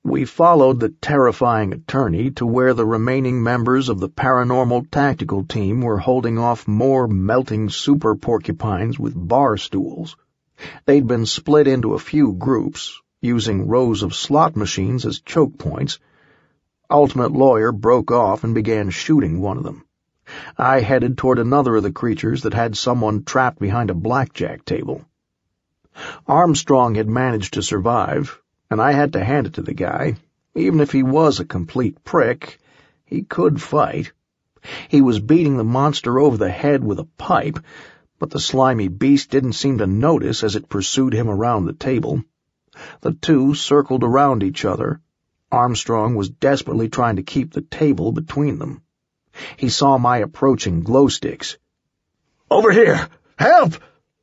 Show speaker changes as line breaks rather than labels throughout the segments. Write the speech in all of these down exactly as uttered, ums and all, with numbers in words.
We followed the terrifying attorney to where the remaining members of the paranormal tactical team were holding off more melting super porcupines with bar stools. They'd been split into a few groups, using rows of slot machines as choke points. Ultimate Lawyer broke off and began shooting one of them. I headed toward another of the creatures that had someone trapped behind a blackjack table. Armstrong had managed to survive, and I had to hand it to the guy. Even if he was a complete prick, he could fight. He was beating the monster over the head with a pipe, but the slimy beast didn't seem to notice as it pursued him around the table. The two circled around each other. Armstrong was desperately trying to keep the table between them. He saw my approaching glow sticks. "Over here! Help!"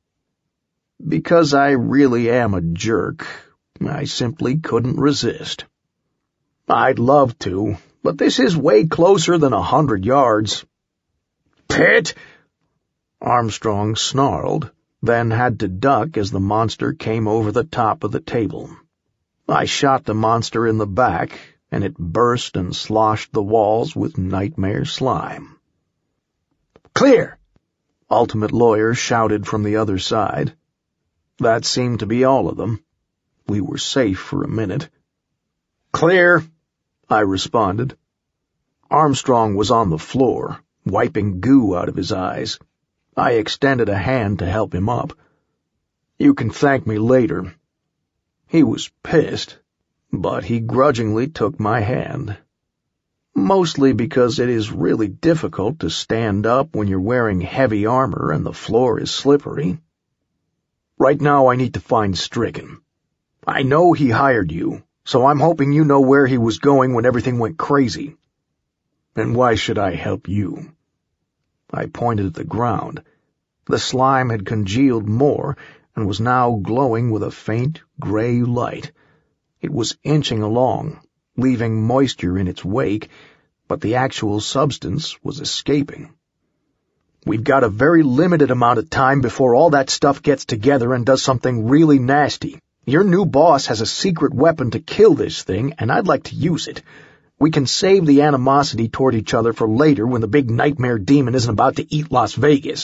Because I really am a jerk, I simply couldn't resist. I'd love to, but this is way closer than a hundred yards. "Pit!" Armstrong snarled, then had to duck as the monster came over the top of the table. I shot the monster in the back, and it burst and sloshed the walls with nightmare slime. "Clear!" Ultimate Lawyer shouted from the other side. That seemed to be all of them. We were safe for a minute. "Clear," I responded. Armstrong was on the floor, wiping goo out of his eyes. I extended a hand to help him up. "You can thank me later." He was pissed, but he grudgingly took my hand. Mostly because it is really difficult to stand up when you're wearing heavy armor and the floor is slippery. "Right now I need to find Stricken. I know he hired you, so I'm hoping you know where he was going when everything went crazy." "And why should I help you?" I pointed at the ground. The slime had congealed more and was now glowing with a faint gray light. It was inching along, leaving moisture in its wake, but the actual substance was escaping. "We've got a very limited amount of time before all that stuff gets together and does something really nasty. Your new boss has a secret weapon to kill this thing, and I'd like to use it. We can save the animosity toward each other for later when the big nightmare demon isn't about to eat Las Vegas."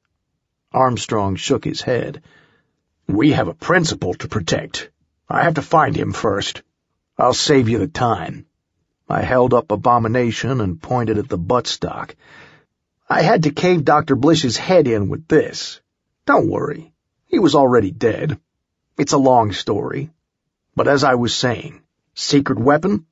Armstrong shook his head. "We have a principal to protect. I have to find him first. I'll save you the time." I held up Abomination and pointed at the buttstock. "I had to cave Doctor Blish's head in with this. Don't worry, he was already dead. It's a long story. But as I was saying, secret weapon?"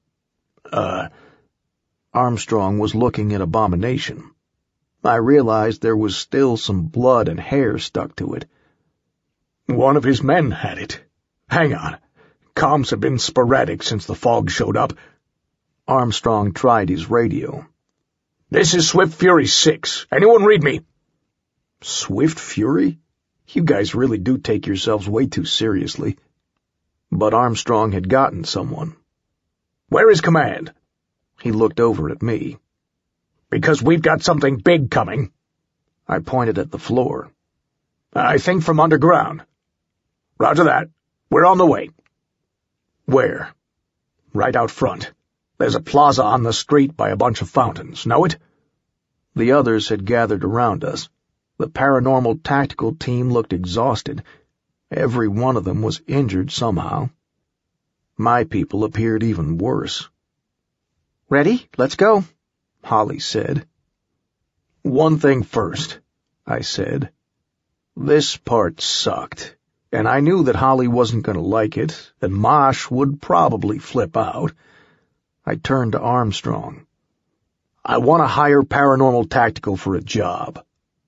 Uh... Armstrong was looking at Abomination. I realized there was still some blood and hair stuck to it. "One of his men had it. Hang on. Comms have been sporadic since the fog showed up." Armstrong tried his radio. "This is Swift Fury six. Anyone read me?" Swift Fury? You guys really do take yourselves way too seriously. But Armstrong had gotten someone. "Where is command?" He looked over at me. "Because we've got something big coming." I pointed at the floor. "I think from underground." "Roger that. We're on the way." "Where?" "Right out front. There's a plaza on the street by a bunch of fountains. Know it?" The others had gathered around us. The paranormal tactical team looked exhausted. Every one of them was injured somehow. My people appeared even worse. "Ready? Let's go," Holly said. "One thing first," I said. This part sucked, and I knew that Holly wasn't going to like it, and Mosh would probably flip out. I turned to Armstrong. "I want to hire Paranormal Tactical for a job."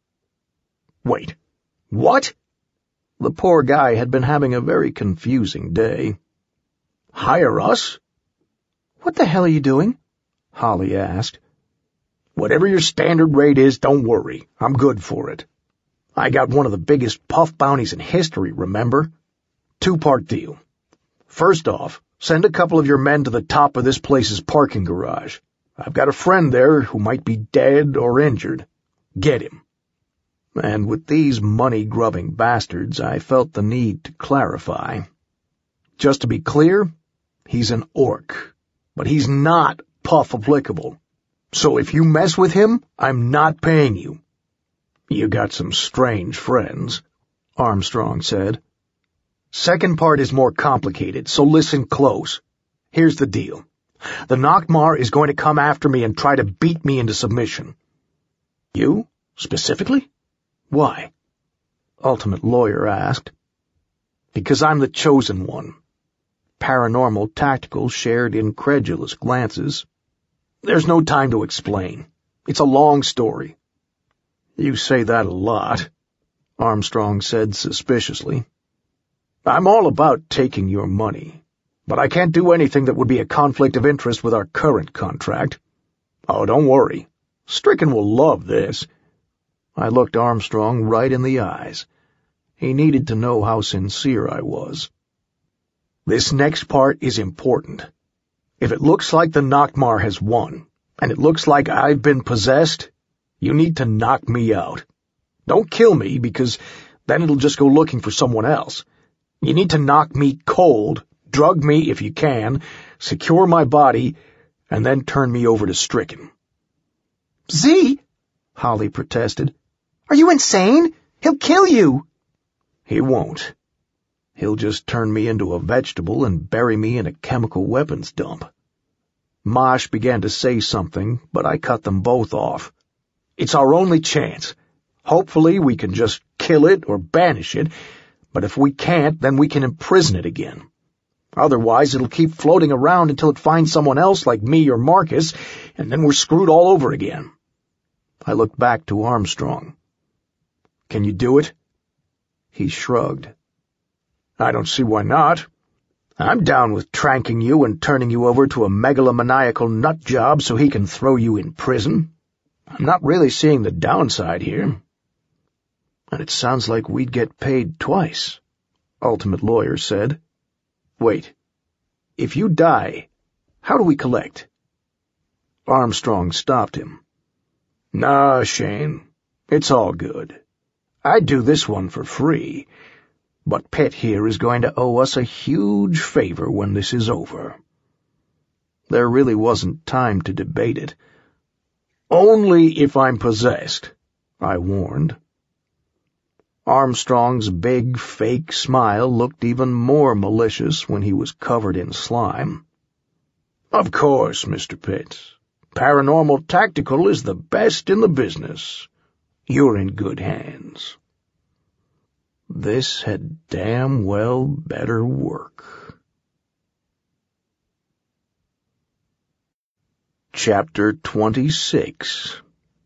"Wait, what?" The poor guy had been having a very confusing day. "Hire us?" "What the hell are you doing?" Holly asked. "Whatever your standard rate is, don't worry. I'm good for it. I got one of the biggest puff bounties in history, remember? Two-part deal. First off, send a couple of your men to the top of this place's parking garage. I've got a friend there who might be dead or injured. Get him." And with these money-grubbing bastards, I felt the need to clarify. Just to be clear, He's an orc, but he's not puff applicable. So if you mess with him, I'm not paying you." "You got some strange friends," Armstrong said. "Second part is more complicated, so listen close. Here's the deal. The Nockmaar is going to come after me and try to beat me into submission." "You? Specifically? Why?" Ultimate Lawyer asked. "Because I'm the chosen one." Paranormal Tactical shared incredulous glances. "There's no time to explain. It's a long story." "You say that a lot," Armstrong said suspiciously. "I'm all about taking your money, but I can't do anything that would be a conflict of interest with our current contract. Oh, don't worry. Stricken will love this." I looked Armstrong right in the eyes. He needed to know how sincere I was. "This next part is important. If it looks like the Nockmaar has won, and it looks like I've been possessed, you need to knock me out. Don't kill me, because then it'll just go looking for someone else. You need to knock me cold, drug me if you can, secure my body, and then turn me over to Stricken."
"Z," Holly protested. "Are you insane? He'll kill you."
"He won't. He'll just turn me into a vegetable and bury me in a chemical weapons dump." Mosh began to say something, but I cut them both off. "It's our only chance. Hopefully we can just kill it or banish it, but if we can't, then we can imprison it again. Otherwise it'll keep floating around until it finds someone else like me or Marcus, and then we're screwed all over again." I looked back to Armstrong. "Can you do it?" He shrugged. "I don't see why not. I'm down with tranking you and turning you over to a megalomaniacal nut job so he can throw you in prison. I'm not really seeing the downside here." "And it sounds like we'd get paid twice," Ultimate Lawyer said. "Wait. If you die, how do we collect?" Armstrong stopped him. "Nah, Shane. It's all good. I'd do this one for free, but Pitt here is going to owe us a huge favor when this is over." There really wasn't time to debate it. "Only if I'm possessed," I warned. Armstrong's big, fake smile looked even more malicious when he was covered in slime. "Of course, Mister Pitt. Paranormal Tactical is the best in the business. You're in good hands." This had damn well better work. Chapter twenty-six.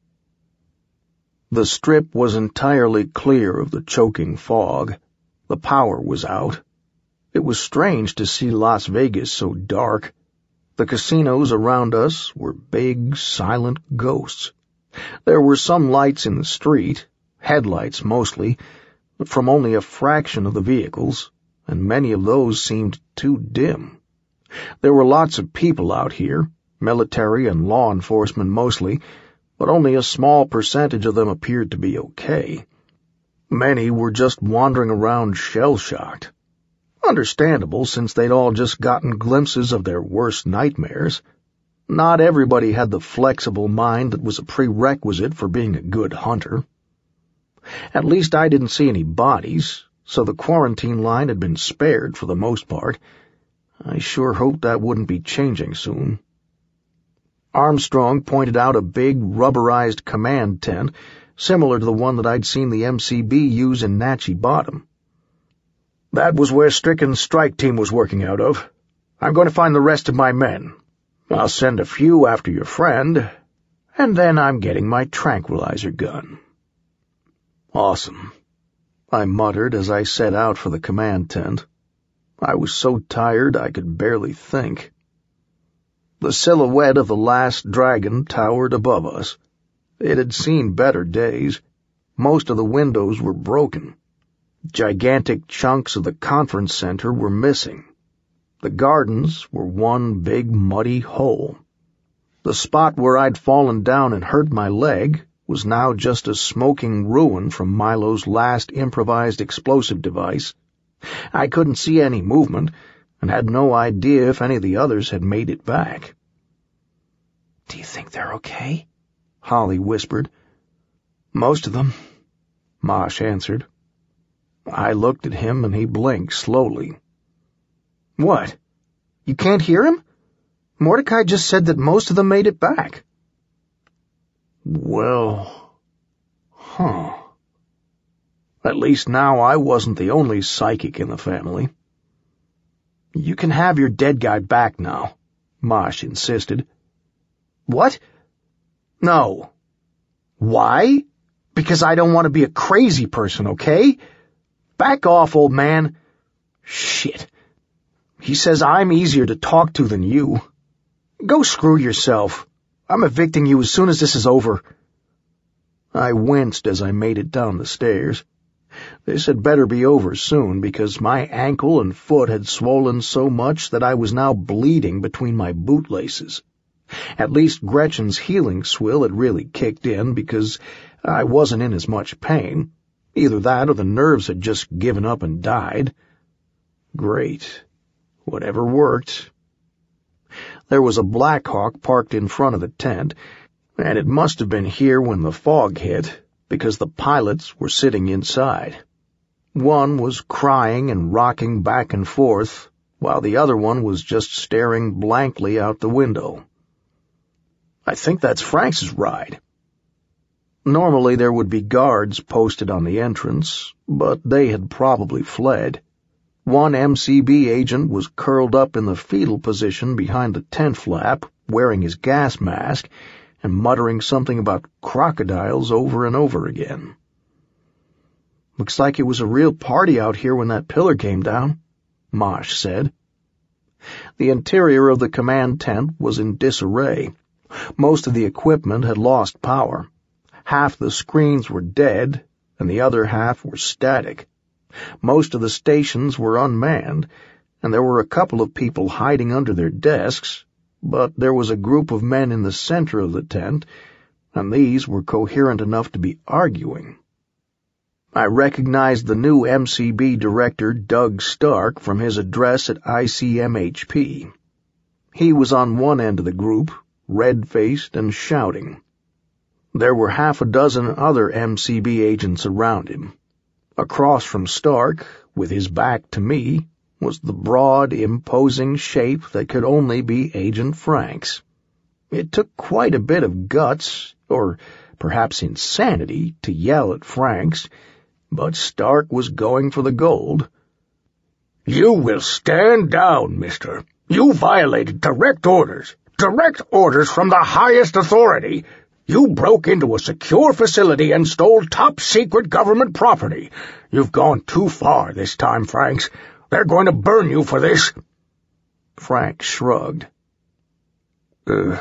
The Strip was entirely clear of the choking fog. The power was out. It was strange to see Las Vegas so dark. The casinos around us were big, silent ghosts. There were some lights in the street, headlights mostly, but from only a fraction of the vehicles, and many of those seemed too dim. There were lots of people out here, military and law enforcement mostly, but only a small percentage of them appeared to be okay. Many were just wandering around shell-shocked. Understandable, since they'd all just gotten glimpses of their worst nightmares. Not everybody had the flexible mind that was a prerequisite for being a good hunter. At least I didn't see any bodies, so the quarantine line had been spared for the most part. I sure hoped that wouldn't be changing soon. Armstrong pointed out a big, rubberized command tent, similar to the one that I'd seen the M C B use in Natchez Bottom. "That was where Stricken's strike team was working out of. I'm going to find the rest of my men. I'll send a few after your friend, and then I'm getting my tranquilizer gun." "Awesome," I muttered as I set out for the command tent. I was so tired I could barely think. The silhouette of the last dragon towered above us. It had seen better days. Most of the windows were broken. Gigantic chunks of the conference center were missing. The gardens were one big muddy hole. The spot where I'd fallen down and hurt my leg was now just a smoking ruin from Milo's last improvised explosive device. I couldn't see any movement, and had no idea if any of the others had made it back.
"Do you think they're okay?"
Holly whispered. "Most of them," Mosh answered. I looked at him and he blinked slowly.
"What? You can't hear him? Mordecai just said that most of them made it back."
Well, huh. At least now I wasn't the only psychic in the family.
"You can have your dead guy back now," Mosh insisted. "What?" "No." "Why?" "Because I don't want to be a crazy person, okay? Back off, old man." "Shit. He says I'm easier to talk to than you. Go screw yourself. I'm evicting you as soon as this is over."
I winced as I made it down the stairs. This had better be over soon, because my ankle and foot had swollen so much that I was now bleeding between my bootlaces. At least Gretchen's healing swill had really kicked in, because I wasn't in as much pain. Either that or the nerves had just given up and died. Great. Whatever worked. There was a Blackhawk parked in front of the tent, and it must have been here when the fog hit, because the pilots were sitting inside. One was crying and rocking back and forth, while the other one was just staring blankly out the window. I think that's Frank's ride. Normally there would be guards posted on the entrance, but they had probably fled. One M C B agent was curled up in the fetal position behind the tent flap, wearing his gas mask, and muttering something about crocodiles over and over again. "Looks like it was a real party out here when that pillar came down," Mosh said. The interior of the command tent was in disarray. Most of the equipment had lost power. Half the screens were dead, and the other half were static. Most of the stations were unmanned, and there were a couple of people hiding under their desks, but there was a group of men in the center of the tent, and these were coherent enough to be arguing. I recognized the new M C B director, Doug Stark, from his address at I C M H P. He was on one end of the group, red-faced and shouting. There were half a dozen other M C B agents around him. Across from Stark, with his back to me, was the broad, imposing shape that could only be Agent Frank's. It took quite a bit of guts, or perhaps insanity, to yell at Frank's, but Stark was going for the gold.
"You will stand down, mister. You violated direct orders. Direct orders from the highest authority. You broke into a secure facility and stole top-secret government property. You've gone too far this time, Franks. They're going to burn you for this."
Frank shrugged. Uh.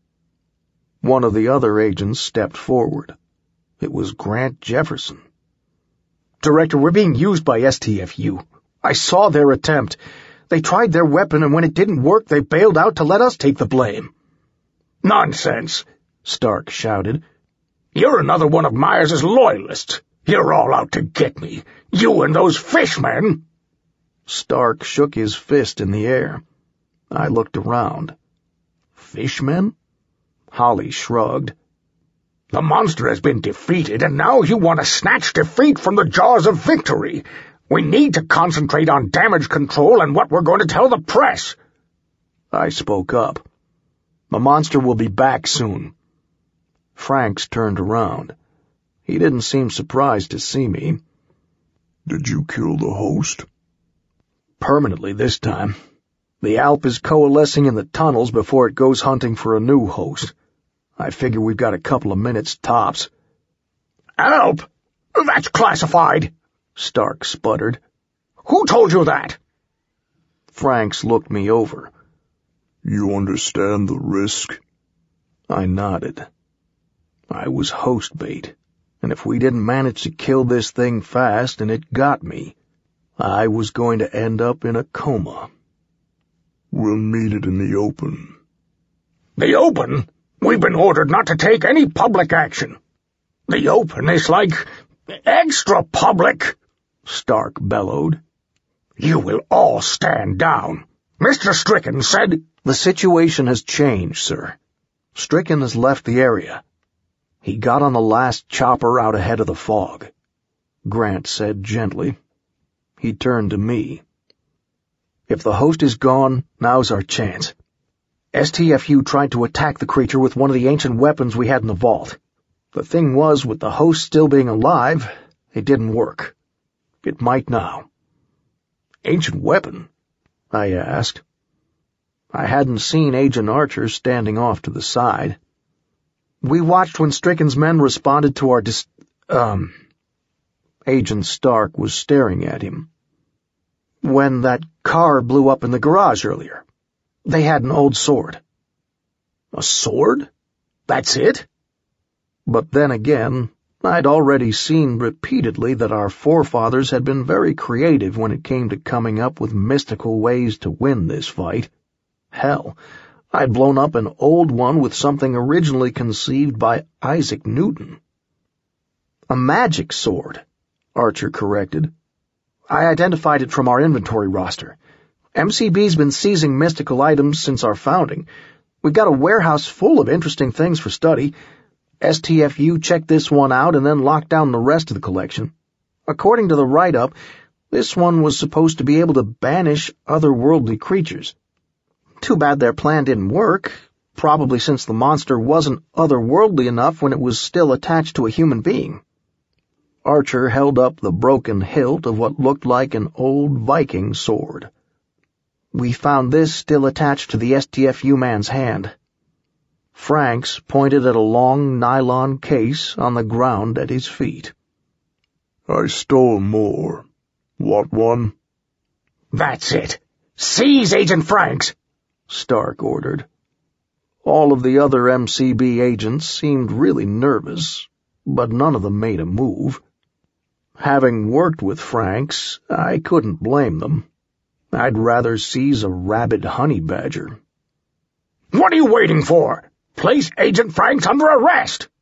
One of the other agents stepped forward. It was Grant Jefferson.
"Director, we're being used by S T F U. I saw their attempt. They tried their weapon, and when it didn't work, they bailed out to let us take the blame."
"Nonsense,"
Stark shouted.
"You're another one of Myers's loyalists. You're all out to get me. You and those fishmen."
Stark shook his fist in the air. I looked around. Fishmen? Holly shrugged.
"The monster has been defeated, and now you want to snatch defeat from the jaws of victory. We need to concentrate on damage control and what we're going to tell the press."
I spoke up. "The monster will be back soon." Franks turned around. He didn't seem surprised to see me.
"Did you kill the host?"
"Permanently this time. The Alp is coalescing in the tunnels before it goes hunting for a new host. I figure we've got a couple of minutes tops."
"Alp? That's classified," Stark sputtered. "Who told you that?"
Franks looked me over.
"You understand the risk?"
I nodded. I was host bait, and if we didn't manage to kill this thing fast and it got me, I was going to end up in a coma.
"We'll meet it in the open."
"The open? We've been ordered not to take any public action. The open is like extra public," Stark bellowed. "You will all stand down. Mister Stricken said—
The situation has changed, sir. Stricken has left the area. He got on the last chopper out ahead of the fog, Grant said gently. He turned to me. If the host is gone, now's our chance. S T F U tried to attack the creature with one of the ancient weapons we had in the vault. The thing was, with the host still being alive, it didn't work. It might now.
Ancient weapon? I asked. I hadn't seen Agent Archer standing off to the side. We watched when Stricken's men responded to our dis... Um... Agent Stark was staring at him. When that car blew up in the garage earlier. They had an old sword.
A sword? That's it?
But then again, I'd already seen repeatedly that our forefathers had been very creative when it came to coming up with mystical ways to win this fight. Hell, I'd blown up an old one with something originally conceived by Isaac Newton. A magic sword, Archer corrected. I identified it from our inventory roster. M C B's been seizing mystical items since our founding. We've got a warehouse full of interesting things for study. S T F U checked this one out and then locked down the rest of the collection. According to the write-up, this one was supposed to be able to banish otherworldly creatures. Too bad their plan didn't work, probably since the monster wasn't otherworldly enough when it was still attached to a human being. Archer held up the broken hilt of what looked like an old Viking sword. We found this still attached to the S T F U man's hand. Franks pointed at a long nylon case on the ground at his feet.
I stole more. What one?
That's it. Seize Agent Franks,
Stark ordered. All of the other M C B agents seemed really nervous, but none of them made a move. Having worked with Franks, I couldn't blame them. I'd rather seize a rabid honey badger.
What are you waiting for? Place Agent Franks under arrest!